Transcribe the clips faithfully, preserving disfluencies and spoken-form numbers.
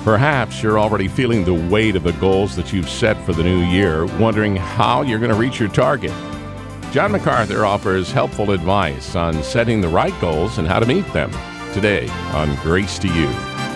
Perhaps you're already feeling the weight of the goals that you've set for the new year, wondering how you're going to reach your target. John MacArthur offers helpful advice on setting the right goals and how to meet them today on Grace to You.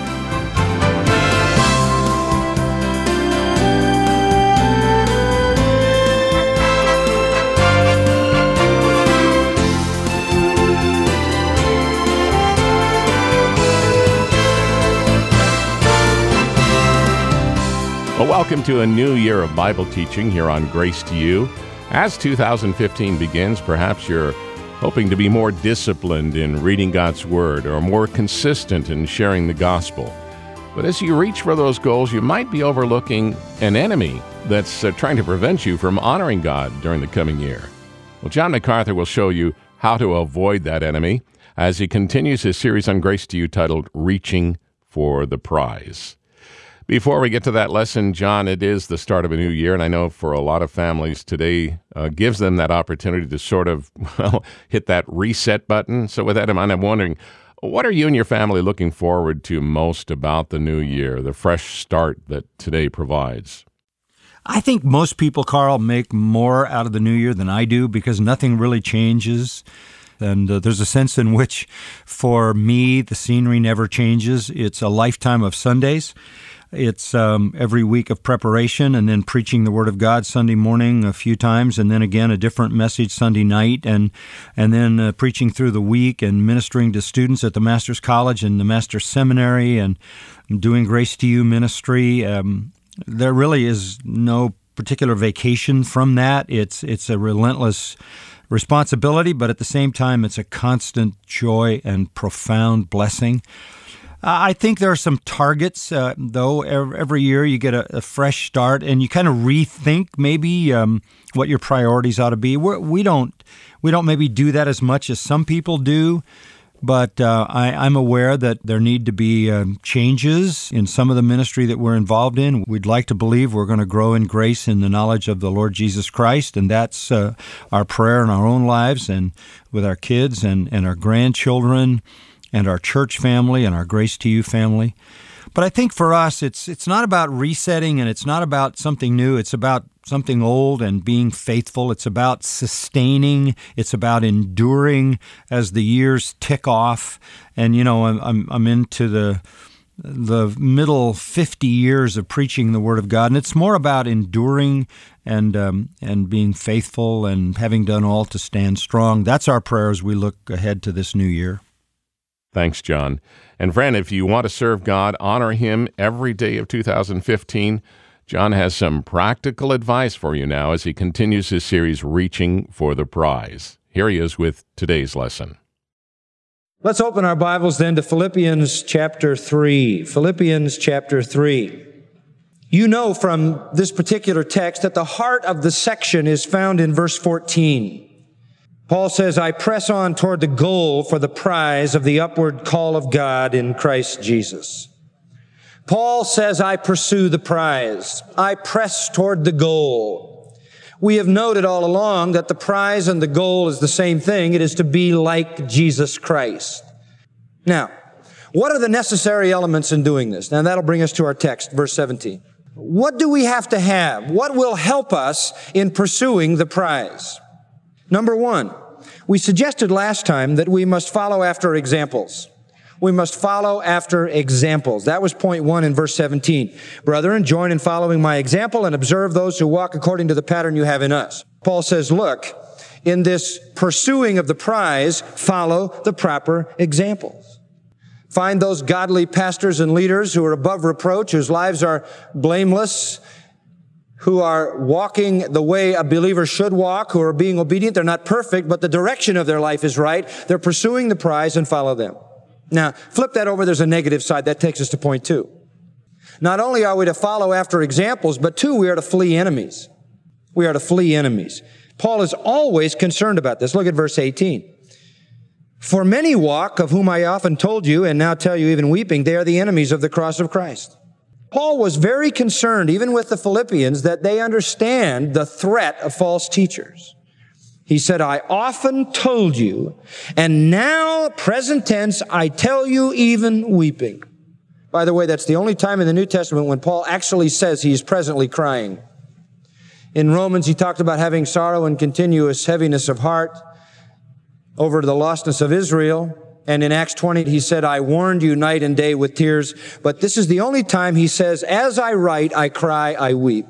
Well, welcome to a new year of Bible teaching here on Grace to You. As two thousand fifteen begins, perhaps you're hoping to be more disciplined in reading God's Word or more consistent in sharing the gospel. But as you reach for those goals, you might be overlooking an enemy that's uh, trying to prevent you from honoring God during the coming year. Well, John MacArthur will show you how to avoid that enemy as he continues his series on Grace to You titled Reaching for the Prize. Before we get to that lesson, John, it is the start of a new year, and I know for a lot of families today uh, gives them that opportunity to sort of, well, hit that reset button. So with that in mind, I'm wondering, what are you and your family looking forward to most about the new year, the fresh start that today provides? I think most people, Carl, make more out of the new year than I do because nothing really changes. And uh, there's a sense in which, for me, the scenery never changes. It's a lifetime of Sundays. It's um, every week of preparation and then preaching the Word of God Sunday morning a few times, and then again a different message Sunday night, and and then uh, preaching through the week and ministering to students at the Master's College and the Master's Seminary and doing Grace to You ministry. Um, there really is no particular vacation from that. It's it's a relentless responsibility, but at the same time, it's a constant joy and profound blessing. I think there are some targets, uh, though. Every year you get a, a fresh start, and you kind of rethink maybe um, what your priorities ought to be. We're, we don't, we don't maybe do that as much as some people do, but uh, I, I'm aware that there need to be um, changes in some of the ministry that we're involved in. We'd like to believe we're going to grow in grace in the knowledge of the Lord Jesus Christ, and that's uh, our prayer in our own lives and with our kids and, and our grandchildren and our church family and our Grace to You family. But I think for us, it's it's not about resetting and it's not about something new. It's about something old and being faithful. It's about sustaining. It's about enduring as the years tick off. And, you know, I'm I'm, I'm into the the middle fifty years of preaching the Word of God, and it's more about enduring and um, and being faithful and having done all to stand strong. That's our prayer as we look ahead to this new year. Thanks, John. And friend, if you want to serve God, honor Him every day of two thousand fifteen, John has some practical advice for you now as he continues his series, Reaching for the Prize. Here he is with today's lesson. Let's open our Bibles then to Philippians chapter three. Philippians chapter three. You know from this particular text that the heart of the section is found in verse fourteen. Paul says, I press on toward the goal for the prize of the upward call of God in Christ Jesus. Paul says, I pursue the prize. I press toward the goal. We have noted all along that the prize and the goal is the same thing. It is to be like Jesus Christ. Now, what are the necessary elements in doing this? Now, that'll bring us to our text, verse seventeen. What do we have to have? What will help us in pursuing the prize? Number one, we suggested last time that we must follow after examples. We must follow after examples. That was point one in verse seventeen. Brethren, join in following my example and observe those who walk according to the pattern you have in us. Paul says, look, in this pursuing of the prize, follow the proper examples. Find those godly pastors and leaders who are above reproach, whose lives are blameless, who are walking the way a believer should walk, who are being obedient. They're not perfect, but the direction of their life is right. They're pursuing the prize, and follow them. Now, flip that over. There's a negative side. That takes us to point two. Not only are we to follow after examples, but two, we are to flee enemies. We are to flee enemies. Paul is always concerned about this. Look at verse eighteen. For many walk, of whom I often told you, and now tell you even weeping, they are the enemies of the cross of Christ. Paul was very concerned, even with the Philippians, that they understand the threat of false teachers. He said, I often told you, and now, present tense, I tell you even weeping. By the way, that's the only time in the New Testament when Paul actually says he's presently crying. In Romans, he talked about having sorrow and continuous heaviness of heart over the lostness of Israel. And in Acts twenty, he said, I warned you night and day with tears. But this is the only time he says, as I write, I cry, I weep.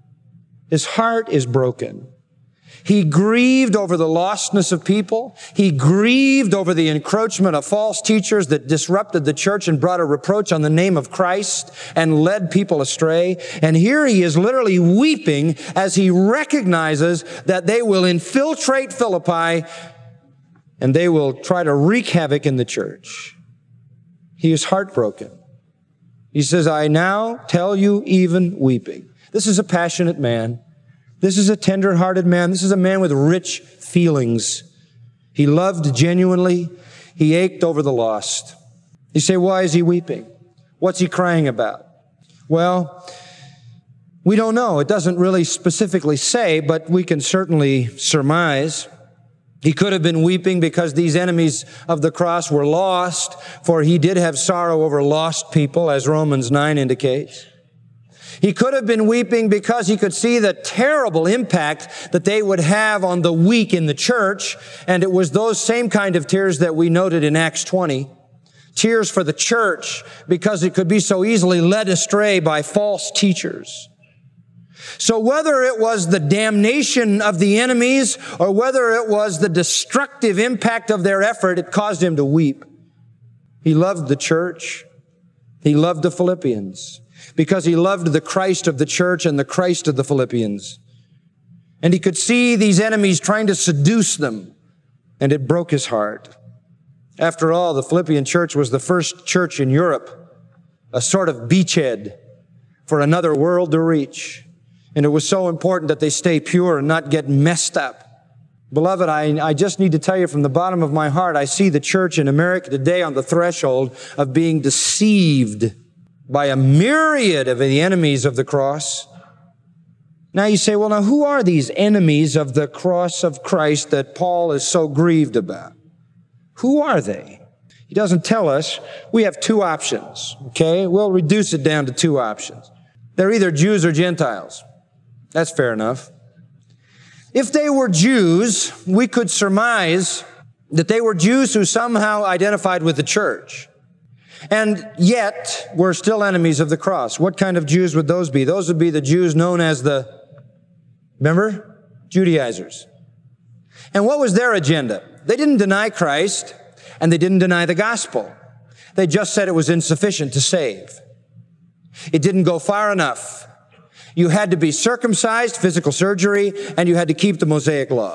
His heart is broken. He grieved over the lostness of people. He grieved over the encroachment of false teachers that disrupted the church and brought a reproach on the name of Christ and led people astray. And here he is literally weeping as he recognizes that they will infiltrate Philippi and they will try to wreak havoc in the church. He is heartbroken. He says, I now tell you even weeping. This is a passionate man. This is a tender-hearted man. This is a man with rich feelings. He loved genuinely. He ached over the lost. You say, why is he weeping? What's he crying about? Well, we don't know. It doesn't really specifically say, but we can certainly surmise. He could have been weeping because these enemies of the cross were lost, for he did have sorrow over lost people, as Romans nine indicates. He could have been weeping because he could see the terrible impact that they would have on the weak in the church, and it was those same kind of tears that we noted in Acts twenty. Tears for the church, because it could be so easily led astray by false teachers. So whether it was the damnation of the enemies or whether it was the destructive impact of their effort, it caused him to weep. He loved the church. He loved the Philippians because he loved the Christ of the church and the Christ of the Philippians. And he could see these enemies trying to seduce them, and it broke his heart. After all, the Philippian church was the first church in Europe, a sort of beachhead for another world to reach. And it was so important that they stay pure and not get messed up. Beloved, I, I just need to tell you from the bottom of my heart, I see the church in America today on the threshold of being deceived by a myriad of the enemies of the cross. Now you say, well, now who are these enemies of the cross of Christ that Paul is so grieved about? Who are they? He doesn't tell us. We have two options, okay? We'll reduce it down to two options. They're either Jews or Gentiles. That's fair enough. If they were Jews, we could surmise that they were Jews who somehow identified with the church, and yet were still enemies of the cross. What kind of Jews would those be? Those would be the Jews known as the, remember? Judaizers. And what was their agenda? They didn't deny Christ, and they didn't deny the gospel. They just said it was insufficient to save. It didn't go far enough. You had to be circumcised, physical surgery, and you had to keep the Mosaic law.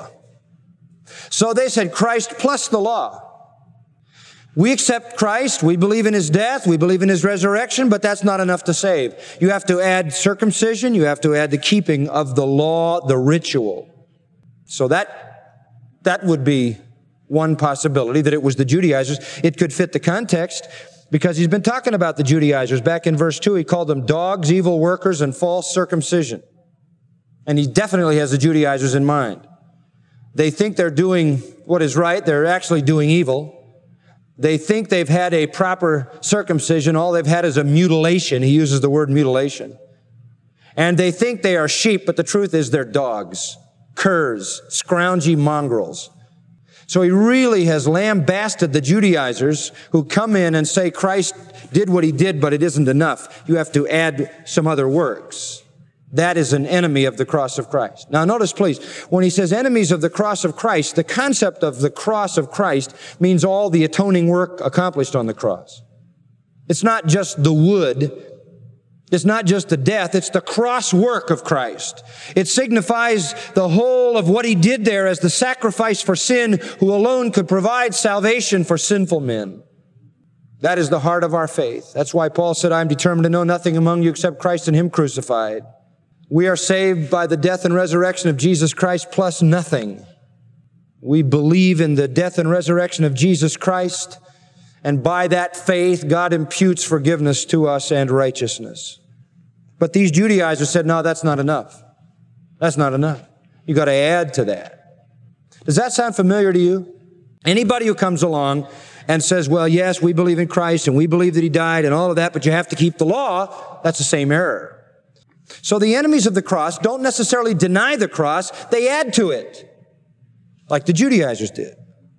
So they said Christ plus the law. We accept Christ, we believe in his death, we believe in his resurrection, but that's not enough to save. You have to add circumcision, you have to add the keeping of the law, the ritual. So that, that would be one possibility, that it was the Judaizers. It could fit the context, because he's been talking about the Judaizers. Back in verse two, he called them dogs, evil workers, and false circumcision. And he definitely has the Judaizers in mind. They think they're doing what is right. They're actually doing evil. They think they've had a proper circumcision. All they've had is a mutilation. He uses the word mutilation. And they think they are sheep, but the truth is they're dogs, curs, scroungy mongrels. So he really has lambasted the Judaizers who come in and say Christ did what he did, but it isn't enough. You have to add some other works. That is an enemy of the cross of Christ. Now notice, please, when he says enemies of the cross of Christ, the concept of the cross of Christ means all the atoning work accomplished on the cross. It's not just the wood. It's not just the death, it's the cross work of Christ. It signifies the whole of what he did there as the sacrifice for sin, who alone could provide salvation for sinful men. That is the heart of our faith. That's why Paul said, I am determined to know nothing among you except Christ and him crucified. We are saved by the death and resurrection of Jesus Christ plus nothing. We believe in the death and resurrection of Jesus Christ, and by that faith, God imputes forgiveness to us and righteousness. But these Judaizers said, no, that's not enough. That's not enough. You got to add to that. Does that sound familiar to you? Anybody who comes along and says, well, yes, we believe in Christ and we believe that he died and all of that, but you have to keep the law, that's the same error. So the enemies of the cross don't necessarily deny the cross, they add to it, like the Judaizers did.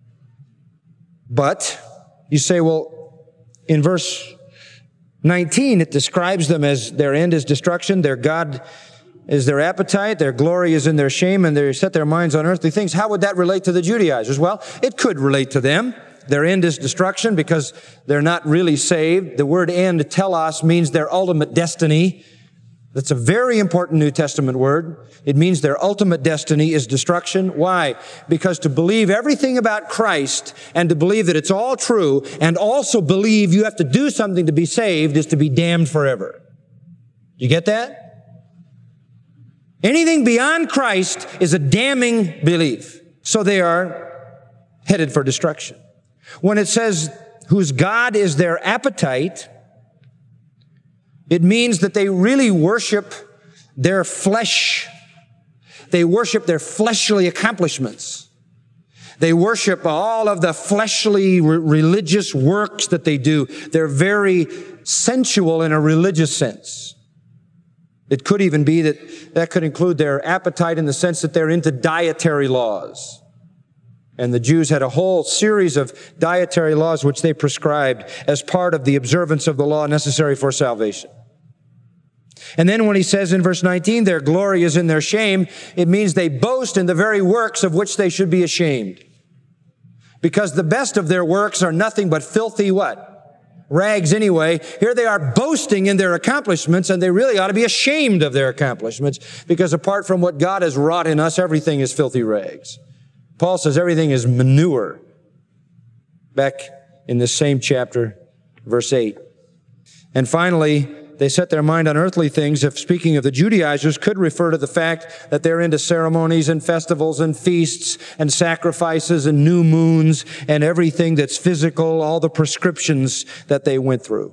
But you say, well, in verse nineteen, it describes them as their end is destruction, their God is their appetite, their glory is in their shame, and they set their minds on earthly things. How would that relate to the Judaizers? Well, it could relate to them. Their end is destruction because they're not really saved. The word end, telos, means their ultimate destiny. That's a very important New Testament word. It means their ultimate destiny is destruction. Why? Because to believe everything about Christ and to believe that it's all true and also believe you have to do something to be saved is to be damned forever. You get that? Anything beyond Christ is a damning belief. So they are headed for destruction. When it says, whose God is their appetite, it means that they really worship their flesh. They worship their fleshly accomplishments. They worship all of the fleshly re- religious works that they do. They're very sensual in a religious sense. It could even be that that could include their appetite in the sense that they're into dietary laws. And the Jews had a whole series of dietary laws which they prescribed as part of the observance of the law necessary for salvation. And then when he says in verse nineteen, their glory is in their shame, it means they boast in the very works of which they should be ashamed. Because the best of their works are nothing but filthy what? Rags anyway. Here they are boasting in their accomplishments, and they really ought to be ashamed of their accomplishments, because apart from what God has wrought in us, everything is filthy rags. Paul says everything is manure. Back in this same chapter, verse eight. And finally, they set their mind on earthly things, if speaking of the Judaizers, could refer to the fact that they're into ceremonies and festivals and feasts and sacrifices and new moons and everything that's physical, all the prescriptions that they went through.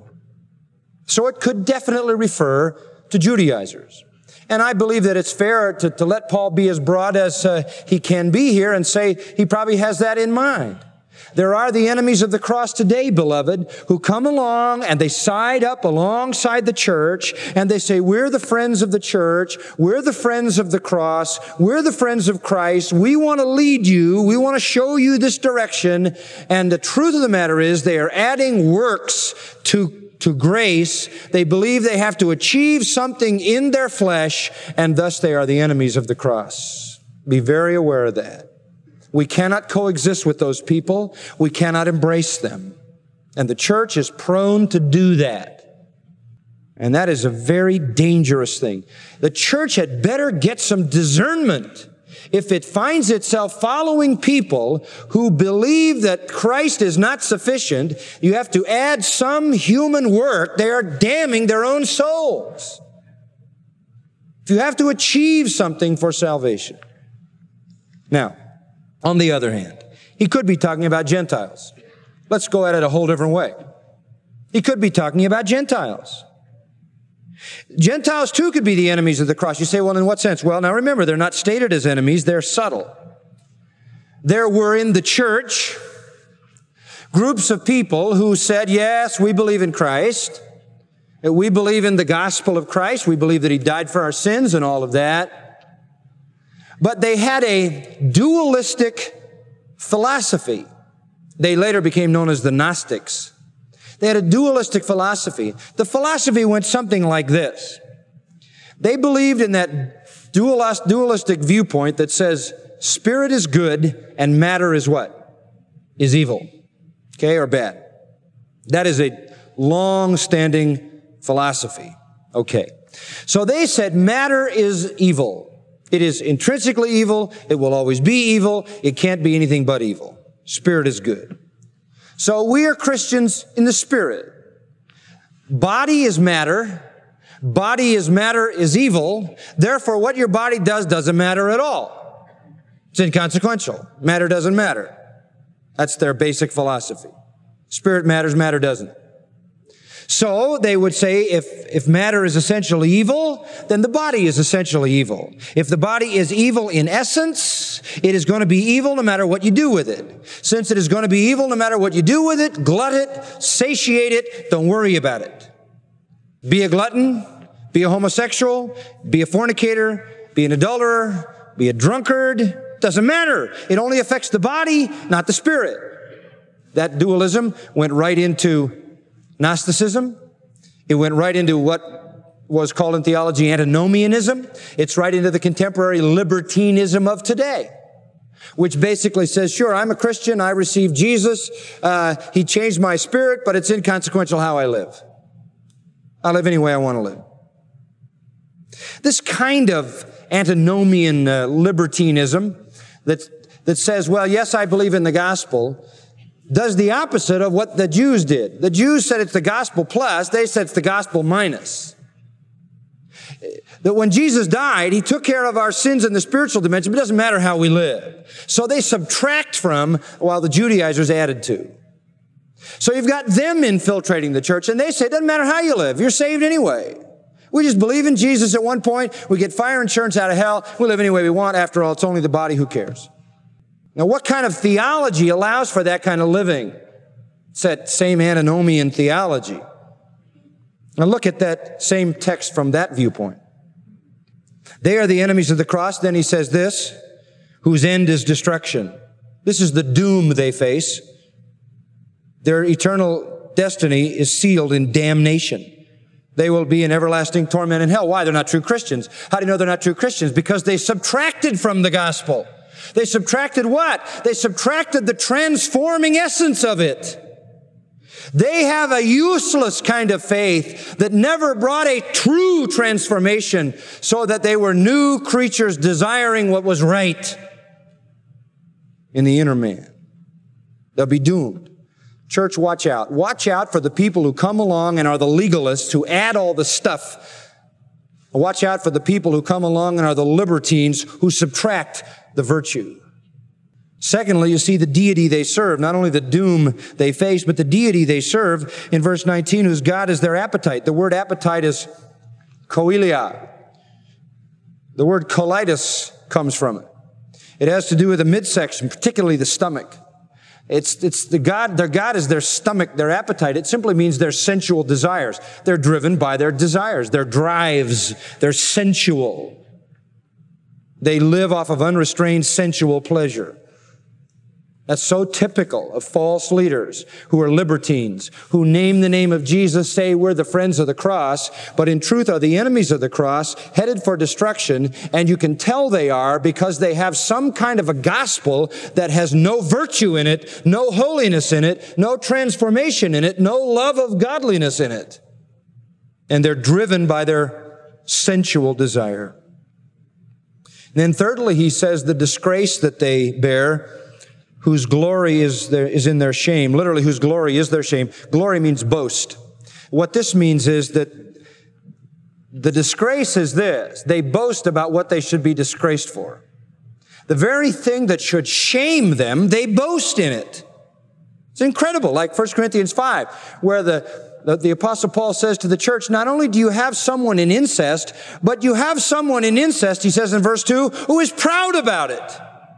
So it could definitely refer to Judaizers. And I believe that it's fair to, to let Paul be as broad as uh, he can be here and say he probably has that in mind. There are the enemies of the cross today, beloved, who come along and they side up alongside the church and they say, we're the friends of the church. We're the friends of the cross. We're the friends of Christ. We want to lead you. We want to show you this direction. And the truth of the matter is they are adding works to to grace. They believe they have to achieve something in their flesh, and thus they are the enemies of the cross. Be very aware of that. We cannot coexist with those people. We cannot embrace them. And the church is prone to do that. And that is a very dangerous thing. The church had better get some discernment. If it finds itself following people who believe that Christ is not sufficient, you have to add some human work, they are damning their own souls. If you have to achieve something for salvation. Now, on the other hand, he could be talking about Gentiles. Let's go at it a whole different way. He could be talking about Gentiles. Gentiles too could be the enemies of the cross. You say, well, in what sense? Well, now remember, they're not stated as enemies, they're subtle. There were in the church groups of people who said, yes, we believe in Christ. We believe in the gospel of Christ. We believe that he died for our sins and all of that. But they had a dualistic philosophy. They later became known as the Gnostics. They had a dualistic philosophy. The philosophy went something like this. They believed in that dualistic viewpoint that says spirit is good and matter is what? Is evil. Okay, or bad. That is a long-standing philosophy. Okay. So they said matter is evil. It is intrinsically evil. It will always be evil. It can't be anything but evil. Spirit is good. So we are Christians in the spirit. Body is matter. Body is matter is evil. Therefore, what your body does doesn't matter at all. It's inconsequential. Matter doesn't matter. That's their basic philosophy. Spirit matters, matter doesn't. So they would say if, if matter is essentially evil, then the body is essentially evil. If the body is evil in essence, it is going to be evil no matter what you do with it. Since it is going to be evil no matter what you do with it, glut it, satiate it, don't worry about it. Be a glutton, be a homosexual, be a fornicator, be an adulterer, be a drunkard. Doesn't matter. It only affects the body, not the spirit. That dualism went right into Gnosticism. It went right into what was called in theology antinomianism. It's right into the contemporary libertinism of today, which basically says, sure, I'm a Christian. I received Jesus. Uh, he changed my spirit, but it's inconsequential how I live. I live any way I want to live. This kind of antinomian uh, libertinism that, that says, well, yes, I believe in the gospel, does the opposite of what the Jews did. The Jews said it's the gospel plus, they said it's the gospel minus. That when Jesus died, He took care of our sins in the spiritual dimension, but it doesn't matter how we live. So they subtract from, while the Judaizers added to. So you've got them infiltrating the church, and they say it doesn't matter how you live, you're saved anyway. We just believe in Jesus at one point, we get fire insurance out of hell, we live any way we want, after all, it's only the body, who cares? Now, what kind of theology allows for that kind of living? It's that same antinomian theology. Now, look at that same text from that viewpoint. They are the enemies of the cross. Then he says this, whose end is destruction. This is the doom they face. Their eternal destiny is sealed in damnation. They will be in everlasting torment in hell. Why? They're not true Christians. How do you know they're not true Christians? Because they subtracted from the gospel. They subtracted what? They subtracted the transforming essence of it. They have a useless kind of faith that never brought a true transformation, so that they were new creatures desiring what was right in the inner man. They'll be doomed. Church, watch out. Watch out for the people who come along and are the legalists who add all the stuff. Watch out for the people who come along and are the libertines who subtract the virtue. Secondly, you see the deity they serve, not only the doom they face, but the deity they serve in verse nineteen, whose God is their appetite. The word appetite is koilia. The word colitis comes from it. It has to do with the midsection, particularly the stomach. It's, it's the God, their God is their stomach, their appetite. It simply means their sensual desires. They're driven by their desires, their drives. They're sensual. They live off of unrestrained sensual pleasure. That's so typical of false leaders who are libertines, who name the name of Jesus, say we're the friends of the cross, but in truth are the enemies of the cross, headed for destruction, and you can tell they are because they have some kind of a gospel that has no virtue in it, no holiness in it, no transformation in it, no love of godliness in it. And they're driven by their sensual desire. And then thirdly, he says the disgrace that they bear, whose glory is their, is in their shame. Literally, whose glory is their shame. Glory means boast. What this means is that the disgrace is this. They boast about what they should be disgraced for. The very thing that should shame them, they boast in it. It's incredible, like First Corinthians five, where the The, the Apostle Paul says to the church, not only do you have someone in incest, but you have someone in incest, he says in verse two, who is proud about it.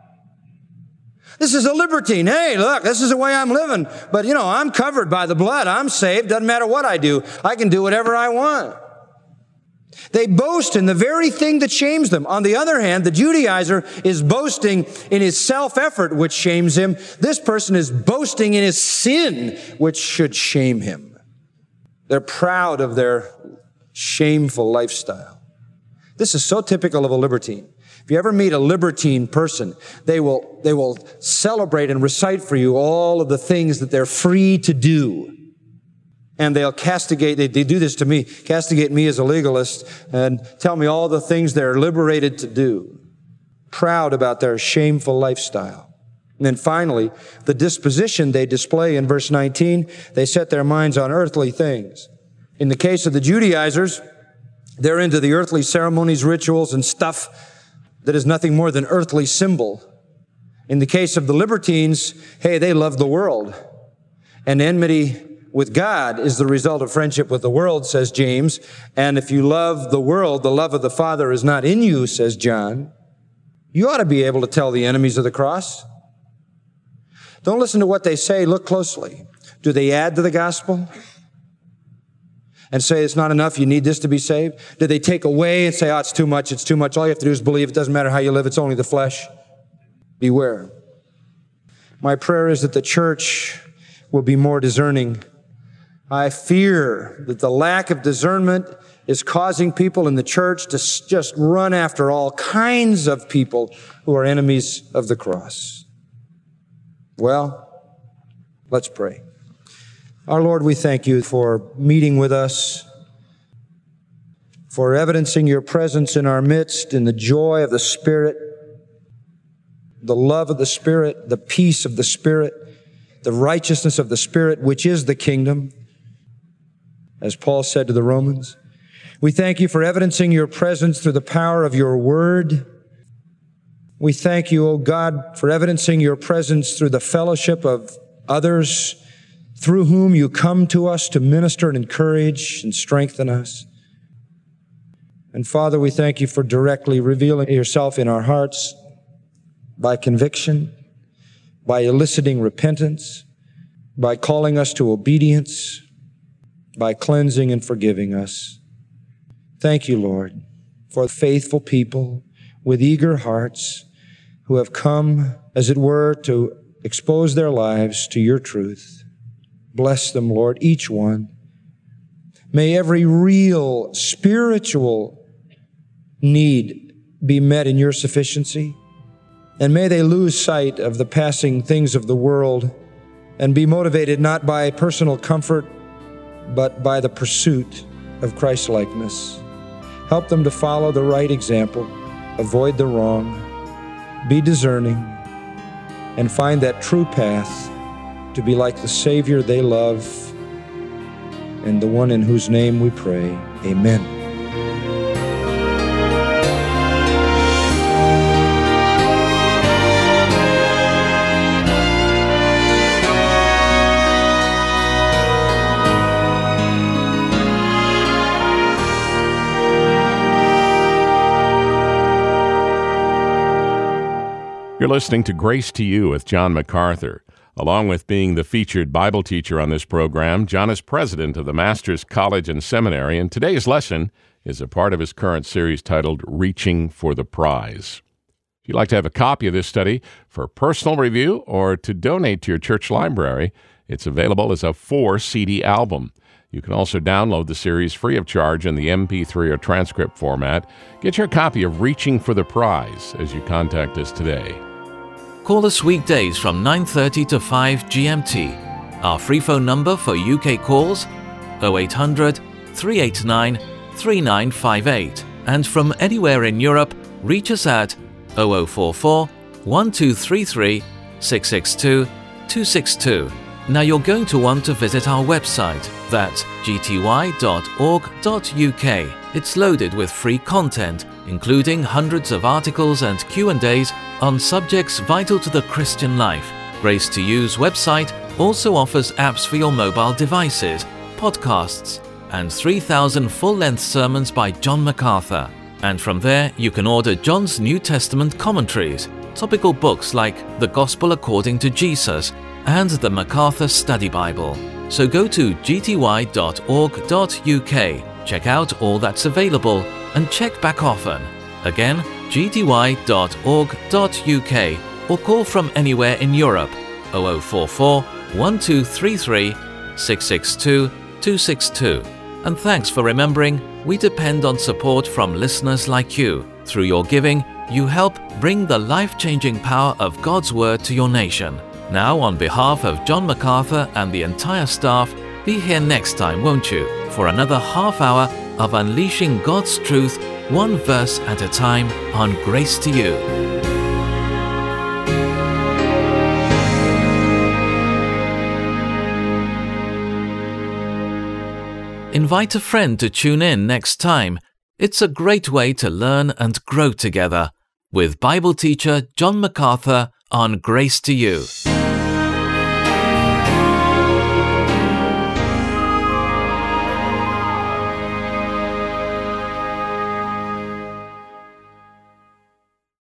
This is a libertine. Hey, look, this is the way I'm living. But, you know, I'm covered by the blood. I'm saved. Doesn't matter what I do. I can do whatever I want. They boast in the very thing that shames them. On the other hand, the Judaizer is boasting in his self-effort, which shames him. This person is boasting in his sin, which should shame him. They're proud of their shameful lifestyle. This is so typical of a libertine. If you ever meet a libertine person, they will, they will celebrate and recite for you all of the things that they're free to do. And they'll castigate, they, they do this to me, castigate me as a legalist and tell me all the things they're liberated to do. Proud about their shameful lifestyle. And then finally, the disposition they display in verse nineteen, they set their minds on earthly things. In the case of the Judaizers, they're into the earthly ceremonies, rituals, and stuff that is nothing more than earthly symbol. In the case of the libertines, hey, they love the world. And enmity with God is the result of friendship with the world, says James. And if you love the world, the love of the Father is not in you, says John. You ought to be able to tell the enemies of the cross. Don't listen to what they say. Look closely. Do they add to the gospel and say it's not enough, you need this to be saved? Do they take away and say, oh, it's too much, it's too much. All you have to do is believe. It doesn't matter how you live. It's only the flesh. Beware. My prayer is that the church will be more discerning. I fear that the lack of discernment is causing people in the church to just run after all kinds of people who are enemies of the cross. Well, let's pray. Our Lord, we thank you for meeting with us, for evidencing your presence in our midst in the joy of the Spirit, the love of the Spirit, the peace of the Spirit, the righteousness of the Spirit, which is the kingdom, as Paul said to the Romans. We thank you for evidencing your presence through the power of your word. We thank you, O God, for evidencing your presence through the fellowship of others through whom you come to us to minister and encourage and strengthen us. And Father, we thank you for directly revealing yourself in our hearts by conviction, by eliciting repentance, by calling us to obedience, by cleansing and forgiving us. Thank you, Lord, for faithful people with eager hearts who have come, as it were, to expose their lives to your truth. Bless them, Lord, each one. May every real spiritual need be met in your sufficiency. And may they lose sight of the passing things of the world and be motivated not by personal comfort, but by the pursuit of Christ-likeness. Help them to follow the right example, avoid the wrong, be discerning, and find that true path to be like the Savior they love and the one in whose name we pray. Amen. You're listening to Grace to You with John MacArthur. Along with being the featured Bible teacher on this program, John is president of the Master's College and Seminary, and today's lesson is a part of his current series titled Reaching for the Prize. If you'd like to have a copy of this study for personal review or to donate to your church library, it's available as a four C D album. You can also download the series free of charge in the M P three or transcript format. Get your copy of Reaching for the Prize as you contact us today. Call us weekdays from nine thirty to five G M T. Our free phone number for U K calls, oh eight hundred, three eight nine, three nine five eight. And from anywhere in Europe, reach us at oh oh four four, one two three three, six six two, two six two. Now you're going to want to visit our website, that's g t y dot org dot u k. It's loaded with free content, including hundreds of articles and Q and A's on subjects vital to the Christian life. Grace to You's website also offers apps for your mobile devices, podcasts, and three thousand full-length sermons by John MacArthur. And from there, you can order John's New Testament commentaries, topical books like The Gospel According to Jesus, and the MacArthur Study Bible. So go to g t y dot org dot u k, check out all that's available, and check back often. Again, g t y dot org dot u k, or call from anywhere in Europe, oh oh four four, one two three three, six six two, two six two. And thanks for remembering, we depend on support from listeners like you. Through your giving, you help bring the life-changing power of God's Word to your nation. Now, on behalf of John MacArthur and the entire staff, be here next time, won't you, for another half hour of unleashing God's truth, one verse at a time, on Grace to You. Invite a friend to tune in next time. It's a great way to learn and grow together with Bible teacher John MacArthur on Grace to You.